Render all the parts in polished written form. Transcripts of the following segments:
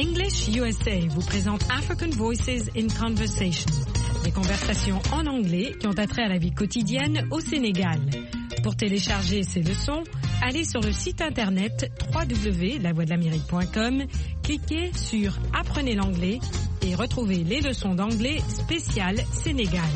English USA vous présente African Voices in Conversation, des conversations en anglais qui ont attrait à la vie quotidienne au Sénégal. Pour télécharger ces leçons, allez sur le site internet www.lavoixdelamérique.com, cliquez sur Apprenez l'anglais et retrouvez les leçons d'anglais spéciales Sénégal.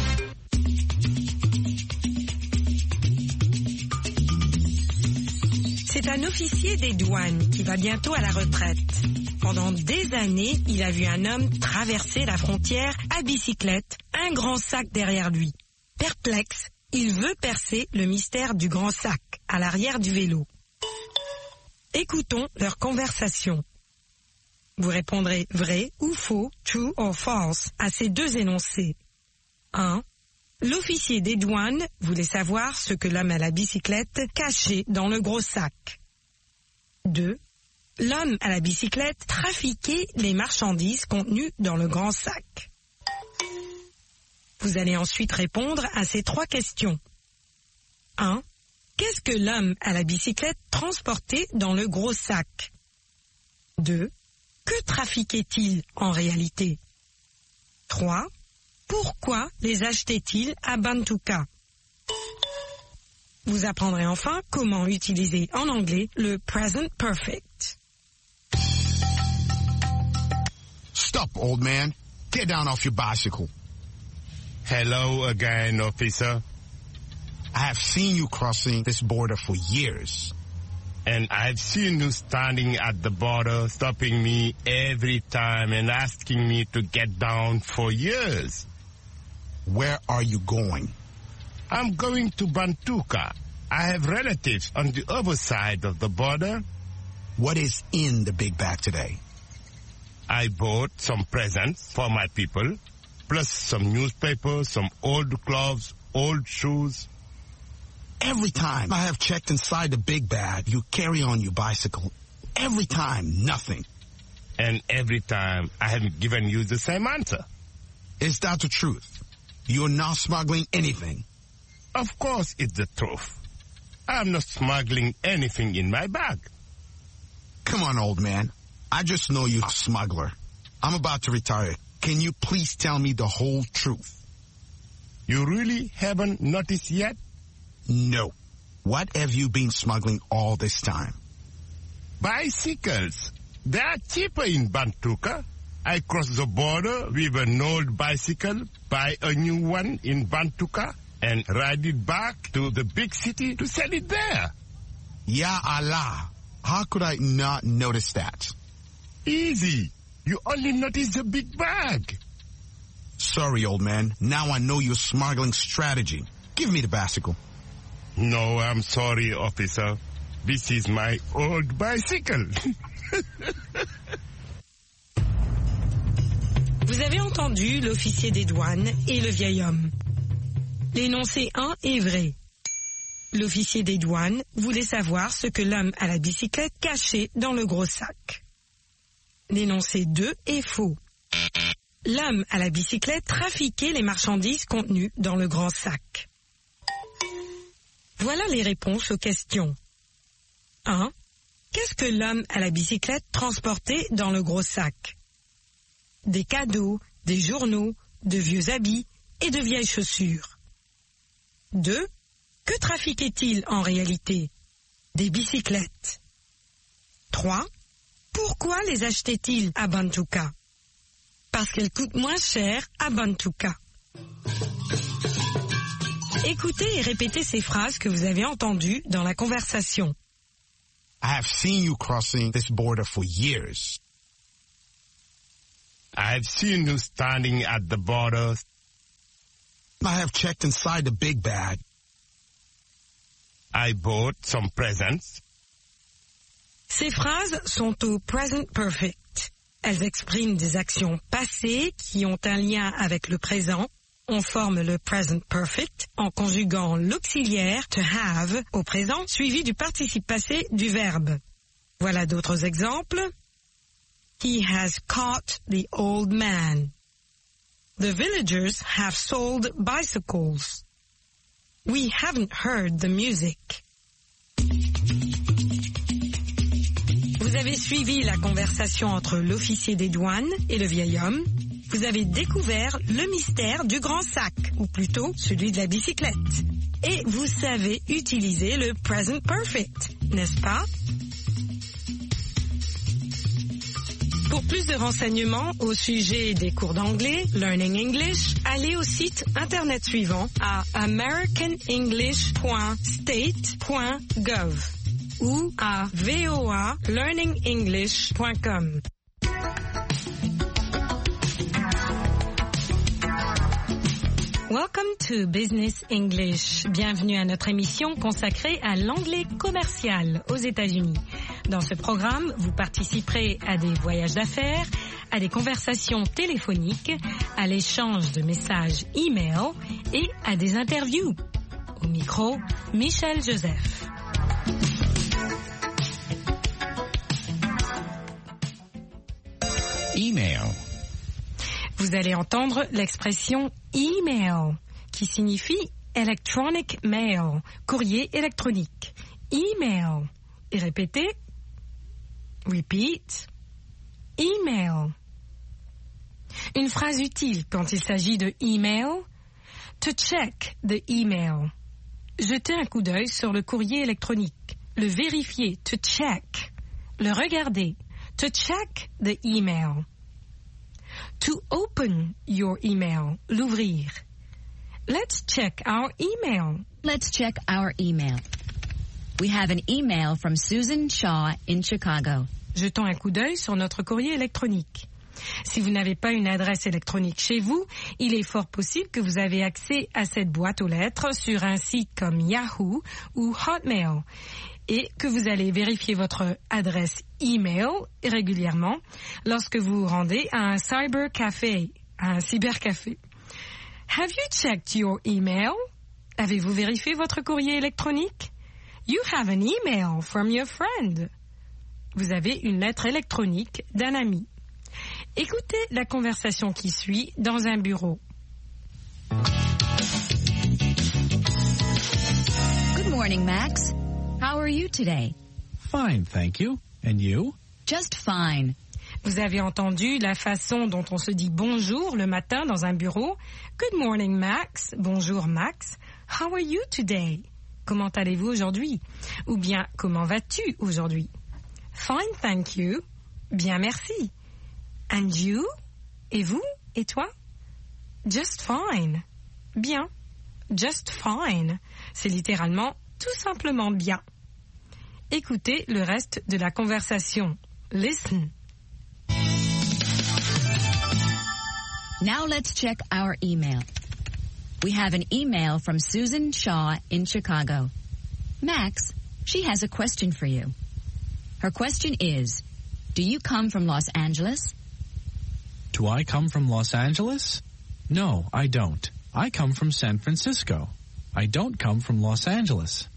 C'est un officier des douanes qui va bientôt à la retraite. Pendant des années, il a vu un homme traverser la frontière à bicyclette, un grand sac derrière lui. Perplexe, il veut percer le mystère du grand sac à l'arrière du vélo. Écoutons leur conversation. Vous répondrez vrai ou faux, true or false, à ces deux énoncés. 1. L'officier des douanes voulait savoir ce que l'homme à la bicyclette cachait dans le gros sac. 2. L'homme à la bicyclette trafiquait les marchandises contenues dans le grand sac. Vous allez ensuite répondre à ces trois questions. 1. Qu'est-ce que l'homme à la bicyclette transportait dans le gros sac? 2. Que trafiquait-il en réalité? 3. Pourquoi les achetait-il à Bantuka? Vous apprendrez enfin comment utiliser en anglais le present perfect. Stop, old man. Get down off your bicycle. Hello again, officer. I have seen you crossing this border for years. And I've seen you standing at the border, stopping me every time and asking me to get down for years. Where are you going? I'm going to Bantuka. I have relatives on the other side of the border. What is in the big bag today? I bought some presents for my people, plus some newspapers, some old clothes, old shoes. Every time I have checked inside the big bag, you carry on your bicycle. Every time, nothing. And every time I have given you the same answer. Is that the truth? You're not smuggling anything? Of course it's the truth. I'm not smuggling anything in my bag. Come on, old man. I just know you're a smuggler. I'm about to retire. Can you please tell me the whole truth? You really haven't noticed yet? No. What have you been smuggling all this time? Bicycles. They are cheaper in Bantuka. I cross the border with an old bicycle, buy a new one in Bantuka, and ride it back to the big city to sell it there. Ya Allah. How could I not notice that? Easy. You only notice the big bag. Sorry, old man. Now I know your smuggling strategy. Give me the bicycle. No, I'm sorry, officer. This is my old bicycle. Vous avez entendu l'officier des douanes et le vieil homme. L'énoncé 1 est vrai. L'officier des douanes voulait savoir ce que l'homme à la bicyclette cachait dans le gros sac. L'énoncé 2 est faux. L'homme à la bicyclette trafiquait les marchandises contenues dans le grand sac. Voilà les réponses aux questions. 1. Qu'est-ce que l'homme à la bicyclette transportait dans le gros sac? Des cadeaux, des journaux, de vieux habits et de vieilles chaussures. 2. Que trafiquait-il en réalité? Des bicyclettes. 3. Pourquoi les achetait-il à Bantuka? Parce qu'elles coûtent moins cher à Bantuka. Écoutez et répétez ces phrases que vous avez entendues dans la conversation. I have seen you crossing this border for years. I've seen you standing at the border. I have checked inside the big bag. I bought some presents. Ces phrases sont au present perfect. Elles expriment des actions passées qui ont un lien avec le présent. On forme le present perfect en conjuguant l'auxiliaire to have au présent suivi du participe passé du verbe. Voilà d'autres exemples. He has caught the old man. The villagers have sold bicycles. We haven't heard the music. Vous Vous avez suivi la conversation entre l'officier des douanes et le vieil homme. Vous avez découvert le mystère du grand sac, ou plutôt celui de la bicyclette. Et vous savez utiliser le present perfect, n'est-ce pas? Pour plus de renseignements au sujet des cours d'anglais, Learning English, allez au site internet suivant à americanenglish.state.gov ou à voalearningenglish.com. Welcome to Business English. Bienvenue à notre émission consacrée à l'anglais commercial aux États-Unis. Dans ce programme, vous participerez à des voyages d'affaires, à des conversations téléphoniques, à l'échange de messages e-mail et à des interviews. Au micro, Michel Joseph. Email. Vous allez entendre l'expression email, qui signifie electronic mail, courrier électronique. Email. Et répétez. Repeat. Email. Une phrase utile quand il s'agit de email. To check the email. Jeter un coup d'œil sur le courrier électronique. Le vérifier. To check. Le regarder. To check the email. To open your email. L'ouvrir. Let's check our email. Let's check our email. We have an email from Susan Shaw in Chicago. Jetons un coup d'œil sur notre courrier électronique. Si vous n'avez pas une adresse électronique chez vous, il est fort possible que vous avez accès à cette boîte aux lettres sur un site comme Yahoo ou Hotmail et que vous allez vérifier votre adresse email régulièrement lorsque vous vous rendez à un cybercafé, Have you checked your email? Avez-vous vérifié votre courrier électronique? You have an email from your friend. Vous avez une lettre électronique d'un ami. Écoutez la conversation qui suit dans un bureau. Good morning, Max. How are you today? Fine, thank you. And you? Just fine. Vous avez entendu la façon dont on se dit bonjour le matin dans un bureau. Good morning, Max. Bonjour, Max. How are you today? Comment allez-vous aujourd'hui? Ou bien, comment vas-tu aujourd'hui? Fine, thank you. Bien, merci. And you? Et vous? Et toi? Just fine. Bien. Just fine. C'est littéralement tout simplement bien. Écoutez le reste de la conversation. Listen. Now let's check our email. We have an email from Susan Shaw in Chicago. Max, she has a question for you. Her question is, do you come from Los Angeles? Do I come from Los Angeles? No, I don't. I come from San Francisco. I don't come from Los Angeles.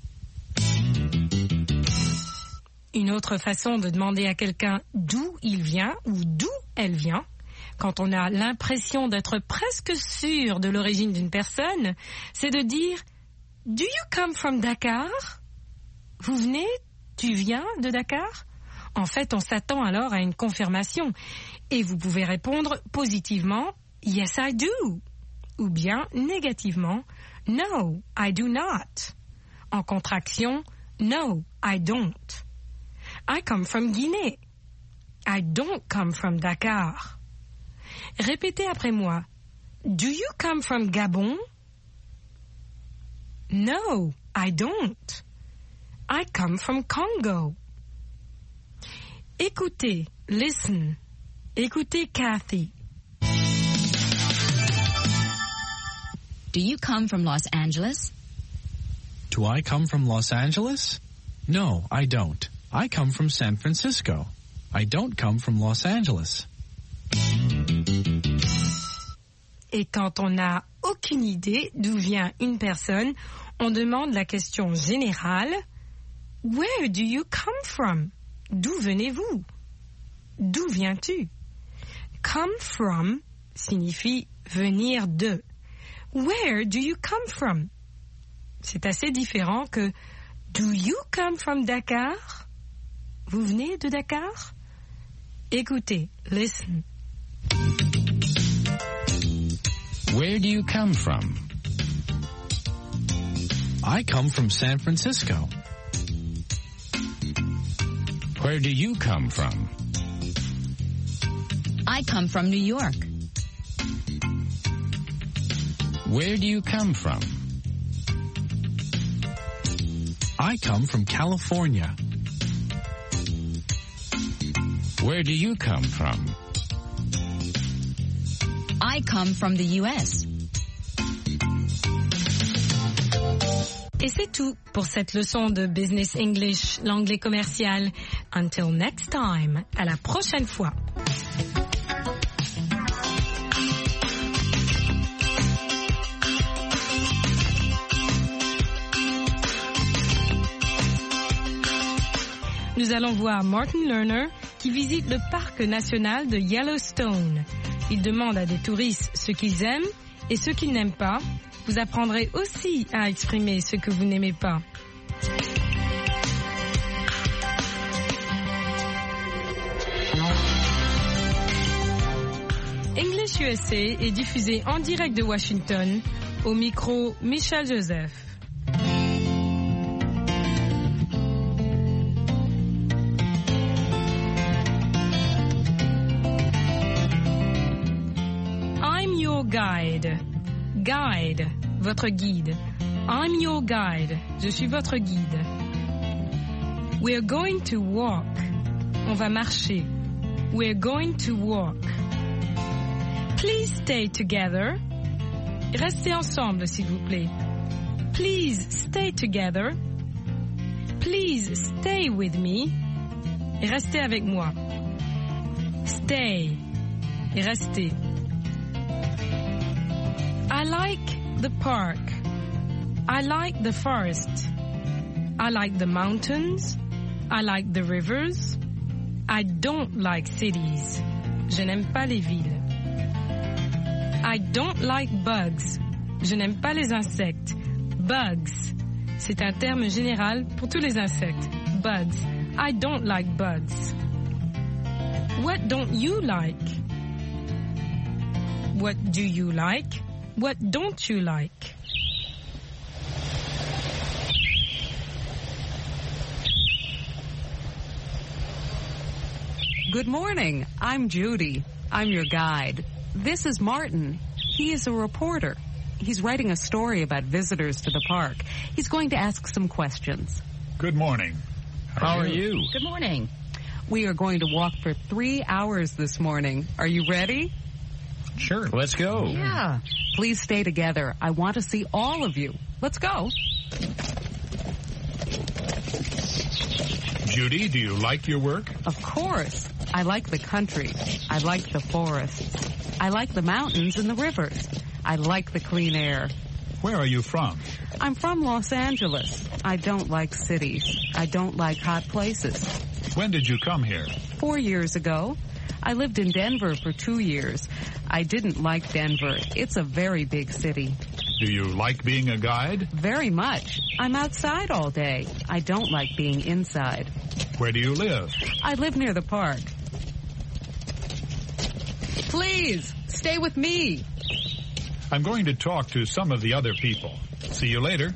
Une autre façon de demander à quelqu'un d'où il vient ou d'où elle vient, quand on a l'impression d'être presque sûr de l'origine d'une personne, c'est de dire « Do you come from Dakar ?» Vous venez, tu viens de Dakar? En fait, on s'attend alors à une confirmation et vous pouvez répondre positivement « Yes, I do » ou bien négativement « No, I do not ». En contraction « No, I don't ». I come from Guinée. I don't come from Dakar. Répétez après moi. Do you come from Gabon? No, I don't. I come from Congo. Écoutez, listen. Écoutez Kathy. Do you come from Los Angeles? Do I come from Los Angeles? No, I don't. I come from San Francisco. I don't come from Los Angeles. Et quand on n'a aucune idée d'où vient une personne, on demande la question générale « Where do you come from ?» D'où venez-vous? D'où viens-tu? Come from signifie venir de. Where do you come from? C'est assez différent que Do you come from Dakar? Vous venez de Dakar? Écoutez, listen. Where do you come from? I come from San Francisco. Where do you come from? I come from New York. Where do you come from? I come from California. Where do you come from? I come from the U.S. Et c'est tout pour cette leçon de Business English, l'anglais commercial. Until next time, à la prochaine fois. Nous allons voir Martin Lerner qui visite le parc national de Yellowstone. Il demande à des touristes ce qu'ils aiment et ce qu'ils n'aiment pas. Vous apprendrez aussi à exprimer ce que vous n'aimez pas. English USA est diffusé en direct de Washington. Au micro, Michel Joseph. Guide. Guide, votre guide. I'm your guide. Je suis votre guide. We're going to walk. On va marcher. We're going to walk. Please stay together. Restez ensemble, s'il vous plaît. Please stay together. Please stay with me. Restez avec moi. Stay. Et restez. I like the park. I like the forest. I like the mountains. I like the rivers. I don't like cities. Je n'aime pas les villes. I don't like bugs. Je n'aime pas les insectes. Bugs. C'est un terme général pour tous les insectes. Bugs. I don't like bugs. What don't you like? What do you like? What don't you like? Good morning. I'm Judy. I'm your guide. This is Martin. He is a reporter. He's writing a story about visitors to the park. He's going to ask some questions. Good morning. How are you? Good morning. We are going to walk for 3 hours this morning. Are you ready? Sure. Let's go. Yeah. Please stay together. I want to see all of you. Let's go. Judy, do you like your work? Of course. I like the country. I like the forests. I like the mountains and the rivers. I like the clean air. Where are you from? I'm from Los Angeles. I don't like cities. I don't like hot places. When did you come here? 4 years ago. I lived in Denver for 2 years. I didn't like Denver. It's a very big city. Do you like being a guide? Very much. I'm outside all day. I don't like being inside. Where do you live? I live near the park. Please, stay with me. I'm going to talk to some of the other people. See you later.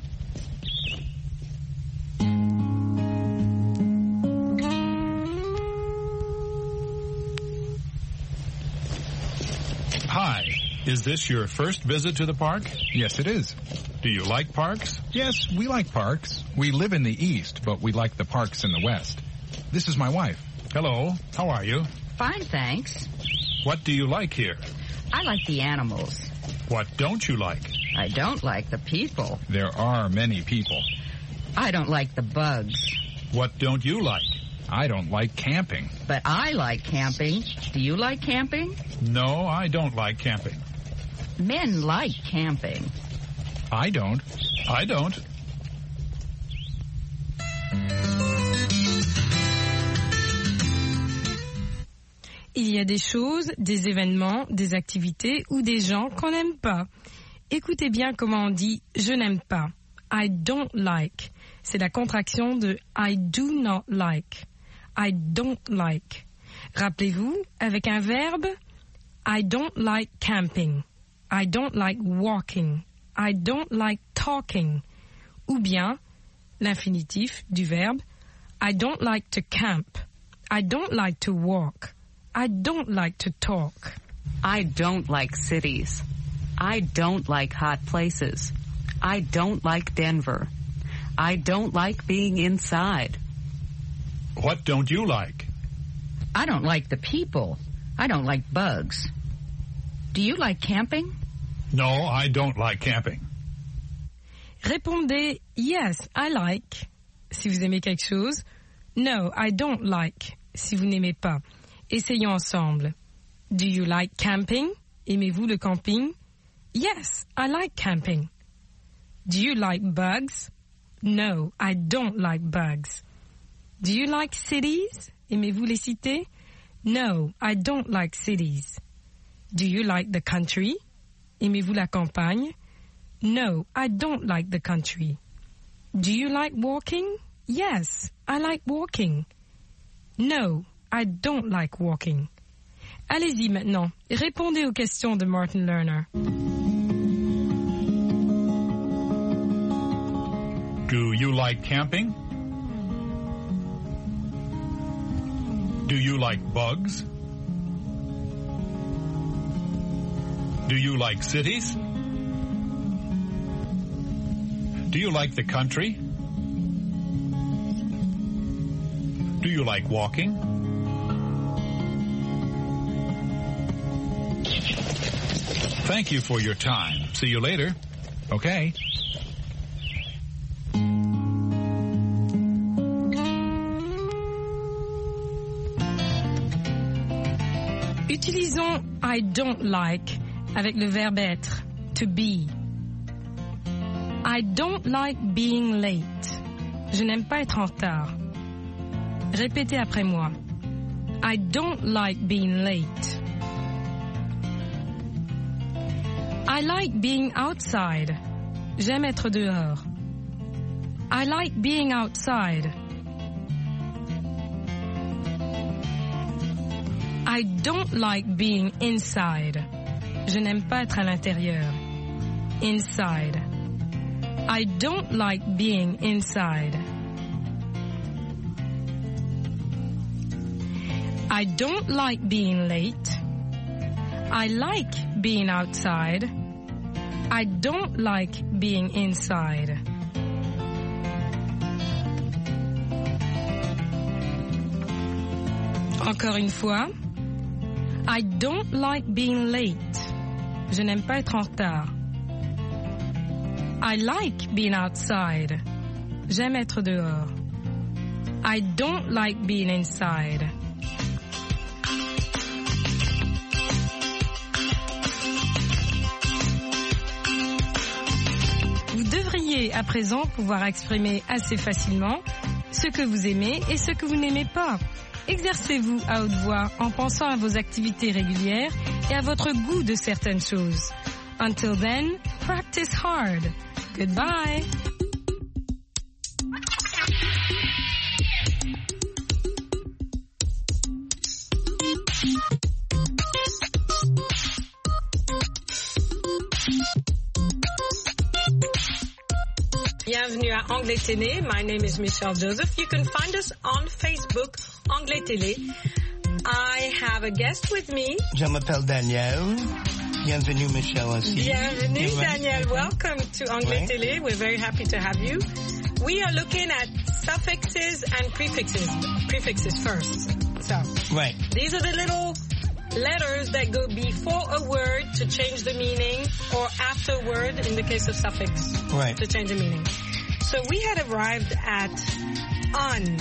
Hi. Is this your first visit to the park? Yes, it is. Do you like parks? Yes, we like parks. We live in the East, but we like the parks in the West. This is my wife. Hello. How are you? Fine, thanks. What do you like here? I like the animals. What don't you like? I don't like the people. There are many people. I don't like the bugs. What don't you like? I don't like camping. But I like camping. Do you like camping? No, I don't like camping. Men like camping. I don't. I don't. Il y a des choses, des événements, des activités ou des gens qu'on n'aime pas. Écoutez bien comment on dit « je n'aime pas ». I don't like. C'est la contraction de I do not like. I don't like. Rappelez-vous, avec un verbe, I don't like camping. I don't like walking. I don't like talking. Ou bien, l'infinitif du verbe, I don't like to camp. I don't like to walk. I don't like to talk. I don't like cities. I don't like hot places. I don't like Denver. I don't like being inside. What don't you like? I don't like the people. I don't like bugs. Do you like camping? No, I don't like camping. Répondez yes, I like si vous aimez quelque chose. No, I don't like si vous n'aimez pas. Essayons ensemble. Do you like camping? Aimez-vous le camping? Yes, I like camping. Do you like bugs? No, I don't like bugs. Do you like cities? Aimez-vous les cités? No, I don't like cities. Do you like the country? Aimez-vous la campagne? No, I don't like the country. Do you like walking? Yes, I like walking. No, I don't like walking. Allez-y maintenant, répondez aux questions de Martin Lerner. Do you like camping? Do you like bugs? Do you like cities? Do you like the country? Do you like walking? Thank you for your time. See you later. Okay. Utilisons I don't like avec le verbe être, to be. I don't like being late. Je n'aime pas être en retard. Répétez après moi. I don't like being late. I like being outside. J'aime être dehors. I like being outside. I don't like being inside. Je n'aime pas être à l'intérieur. Inside. I don't like being inside. I don't like being late. I like being outside. I don't like being inside. Encore une fois. I don't like being late. Je n'aime pas être en retard. I like being outside. J'aime être dehors. I don't like being inside. Vous devriez à présent pouvoir exprimer assez facilement ce que vous aimez et ce que vous n'aimez pas. Exercez-vous à haute voix en pensant à vos activités régulières et à votre goût de certaines choses. Until then, practice hard. Goodbye. Bienvenue à Anglais Télé. My name is Michelle Joseph. You can find us on Facebook, Anglais Télé. I have a guest with me. Je m'appelle Daniel. Bienvenue, Michelle, aussi. Bienvenue, Daniel. Welcome to Anglais Télé. We're very happy to have you. We are looking at suffixes and prefixes. Prefixes first. So, right. These are the little letters that go before a word to change the meaning, or after a word in the case of suffix to change the meaning. So we had arrived at un.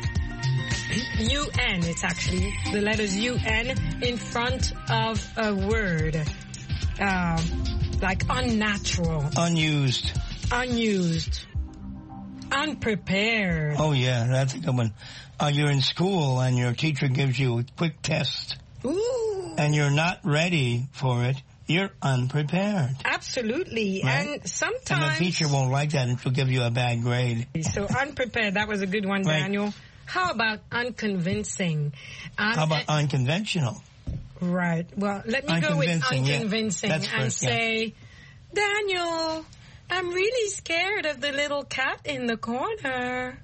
UN, it's actually the letters UN in front of a word. Like unnatural. Unused. Unused. Unprepared. Oh yeah, that's a good one. You're in school and your teacher gives you a quick test. Ooh. And you're not ready for it. You're unprepared. Absolutely. Right? And sometimes... And the teacher won't like that and she'll give you a bad grade. So unprepared, that was a good one, Daniel. How about unconvincing? How about unconventional? Right. Well, let me go with unconvincing and say, Daniel, I'm really scared of the little cat in the corner.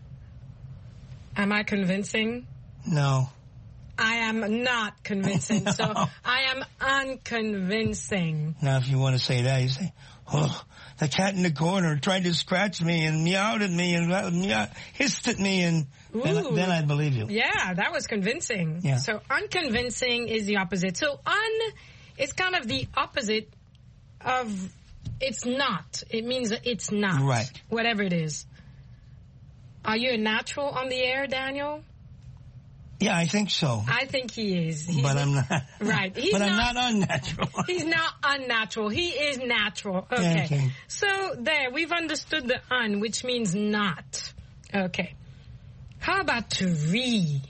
Am I convincing? No. I am not convincing, so I am unconvincing. Now, if you want to say that, you say, oh, the cat in the corner tried to scratch me and meowed at me and hissed at me, and then I'd believe you. Yeah, that was convincing. Yeah. So unconvincing is the opposite. So is kind of the opposite of it's not. It means that it's not. Right. Whatever it is. Are you a natural on the air, Daniel? Yeah, I think so. I think he is. But I'm not. Right. I'm not unnatural. He's not unnatural. He is natural. Okay. So there, we've understood the un, which means not. Okay. How about to re?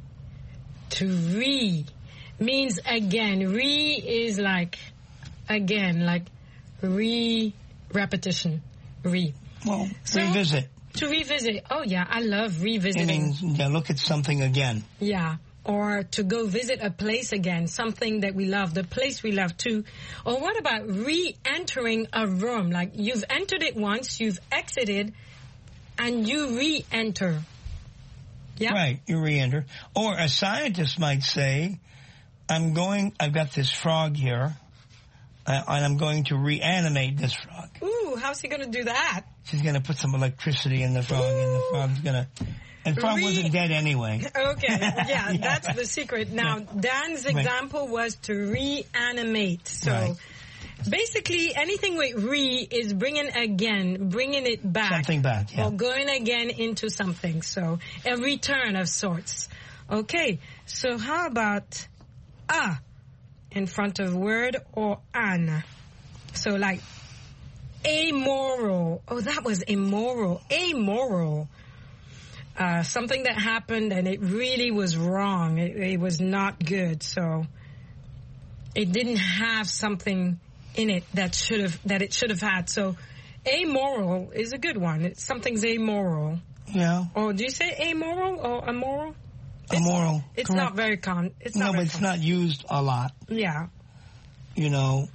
To re means again. Re is like again, like repetition. Re. Well, revisit. To revisit. Oh, yeah, I love revisiting. Look at something again. Yeah, or to go visit a place again, something that we love, the place we love too. Or what about re-entering a room? Like you've entered it once, you've exited, and you re-enter. Yeah? Right, you re-enter. Or a scientist might say, I've got this frog here, and I'm going to reanimate this frog. Ooh, how's he going to do that? She's going to put some electricity in the frog, and the frog's going to... And the frog wasn't dead anyway. Okay, yeah, that's the secret. Now, Dan's example was to reanimate. So, basically, anything with re is bringing it back. Something back, yeah. Or going again into something. So, a return of sorts. Okay, so how about in front of word or an? So, like, amoral. Oh, that was immoral. Amoral. Something that happened and it really was wrong. It was not good. So it didn't have something in it that it should have had. So amoral is a good one. Something's amoral. Yeah. Or do you say amoral or immoral? Immoral. It's not very common. It's not used a lot. Yeah. You know,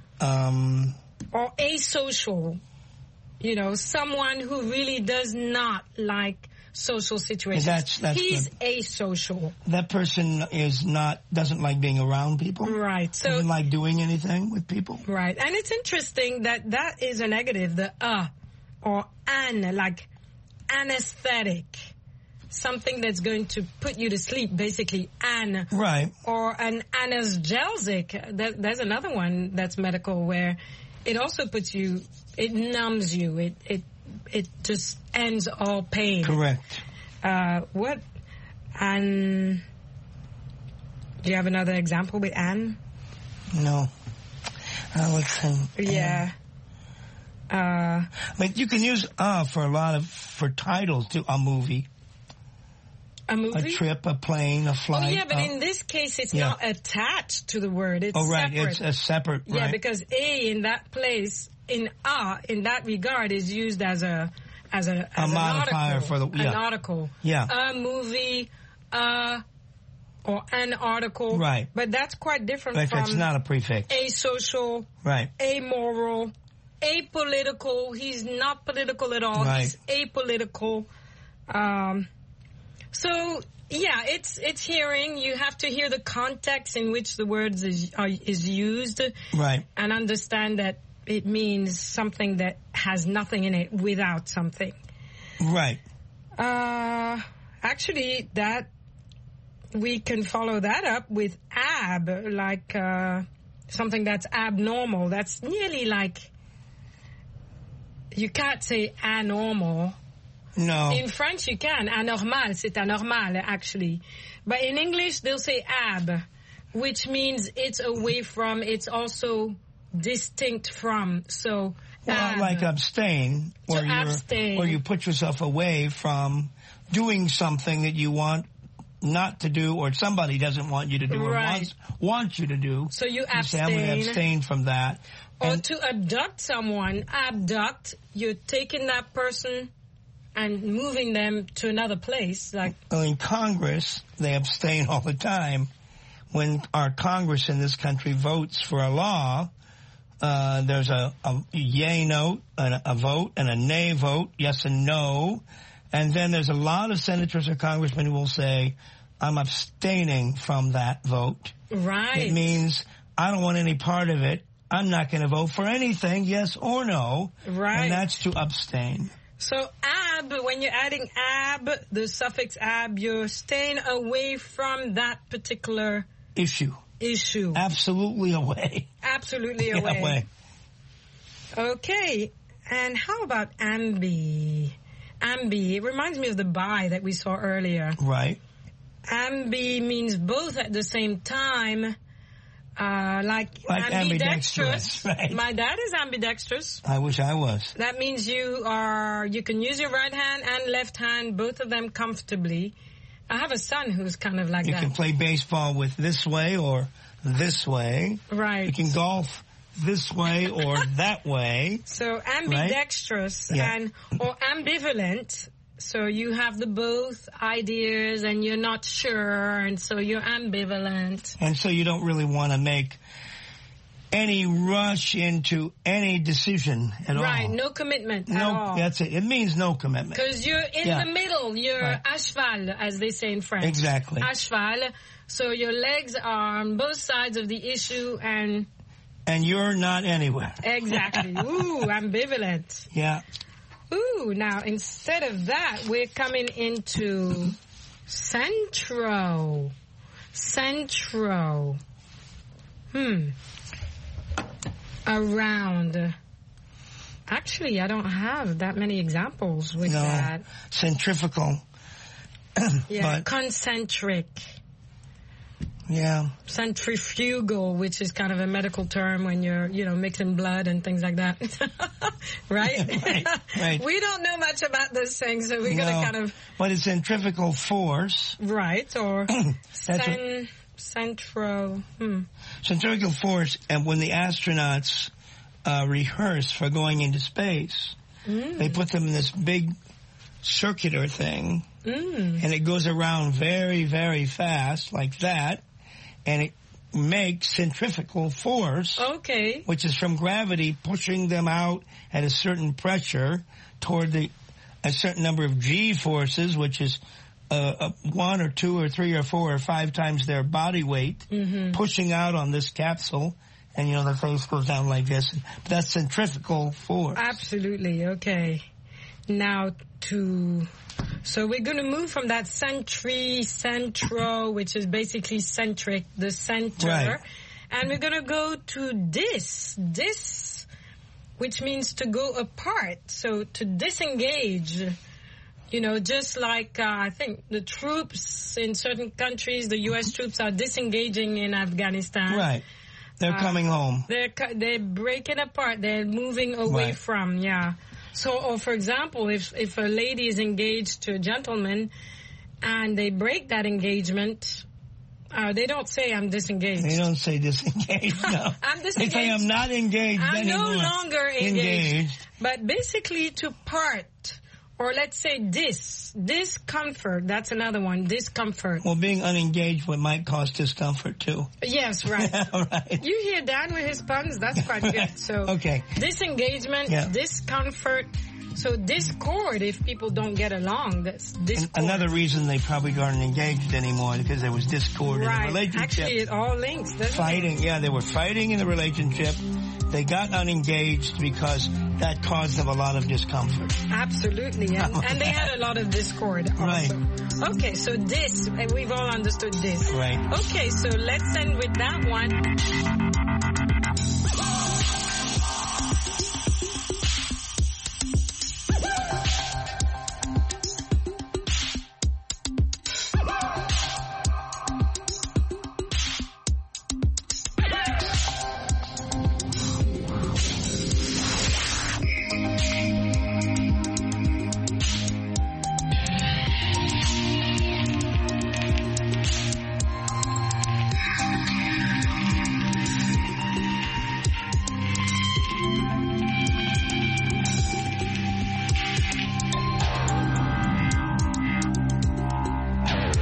or asocial. You know, someone who really does not like social situations. That's He's asocial. That person doesn't like being around people. Right. So doesn't like doing anything with people. Right. And it's interesting that is a negative, the or an, like anesthetic. Something that's going to put you to sleep, basically, an. Right. Or an analgesic. There's another one that's medical where it also puts you, it numbs you, it just ends all pain. Correct. What? Do you have another example with an? No. Let's see. Yeah. But you can use for titles to a movie. A movie? A trip, a plane, a flight. Oh, yeah, but in this case, it's not attached to the word. It's separate. It's a separate, Yeah, because a in that place, in that regard, is used as a modifier for the an article. Yeah. A movie, or an article. Right. But that's quite different from... It's not a prefix. Asocial. Right. Amoral. Apolitical. He's not political at all. Right. He's apolitical. So, yeah, it's hearing. You have to hear the context in which the words is used. Right. And understand that it means something that has nothing in it without something. Right. Actually, that we can follow that up with like something that's abnormal. That's nearly like, you can't say anormal. No. In French, you can. Anormal, c'est anormal, actually. But in English, they'll say which means it's away from, it's also distinct from. So, like abstain, or you put yourself away from doing something that you want not to do, or somebody doesn't want you to do, or wants you to do. So you abstain. Say, I'm going to abstain from that. Or to abduct someone, you're taking that person and moving them to another place. Like, well, in Congress, they abstain all the time. When our Congress in this country votes for a law, there's a yay note, a vote, and a nay vote, yes and no. And then there's a lot of senators or congressmen who will say, I'm abstaining from that vote. Right. It means I don't want any part of it. I'm not going to vote for anything, yes or no. Right. And that's to abstain. So ab, when you're adding ab, the suffix ab, you're staying away from that particular issue. Absolutely away. Absolutely away. Okay. And how about ambi? Ambi, it reminds me of the bi that we saw earlier. Right. Ambi means both at the same time, like ambidextrous. Right. My dad is ambidextrous. I wish I was. That means you can use your right hand and left hand, both of them comfortably. I have a son who's kind of like that. You can play baseball with this way or this way. Right. You can golf this way or that way. So ambidextrous or ambivalent. So you have the both ideas and you're not sure, and so you're ambivalent. And so you don't really want to make any rush into any decision at all. Right, no commitment at all. That's it. It means no commitment. Because you're in the middle. You're à cheval, as they say in French. Exactly. À cheval. So your legs are on both sides of the issue and you're not anywhere. Exactly. Ooh, ambivalent. Yeah. Ooh, now instead of that, we're coming into centro. Centro. Around. Actually, I don't have that many examples with that. Centrifugal. Yeah, concentric. Yeah. Centrifugal, which is kind of a medical term when you're, mixing blood and things like that. Right? Right. We don't know much about this thing, so we're going to kind of... But it's centrifugal force. Right, or centrifugal force, and when the astronauts rehearse for going into space, they put them in this big circular thing, and it goes around very, very fast, like that, and it makes centrifugal force, which is from gravity pushing them out at a certain pressure toward a certain number of G forces, which is 1 or 2 or 3 or 4 or 5 times their body weight, pushing out on this capsule, and the face goes down like this. That's centrifugal force. Absolutely. Okay. Now so we're going to move from that centro, which is basically centric, the center, right. And we're going to go to dis, which means to go apart. So to disengage, just like I think the troops in certain countries, the U.S. troops are disengaging in Afghanistan. Right. They're coming home. They're breaking apart. They're moving away from, So, or for example, if a lady is engaged to a gentleman and they break that engagement, they don't say, I'm disengaged. They don't say disengaged, no. I'm disengaged. They say, I'm not engaged anymore. I'm no longer engaged. But basically to part, or let's say discomfort, that's another one, discomfort. Well, being unengaged might cause discomfort too. Yes, right. Right. You hear Dan with his puns, that's quite good. So, disengagement, discomfort. So discord, if people don't get along, that's discord. Another reason they probably aren't engaged anymore, because there was discord in the relationship. Actually, it all links, doesn't it? They were fighting in the relationship. They got unengaged because that caused them a lot of discomfort. Absolutely, and they had a lot of discord also. Right. Okay, so we've all understood this. Right. Okay, so let's end with that one.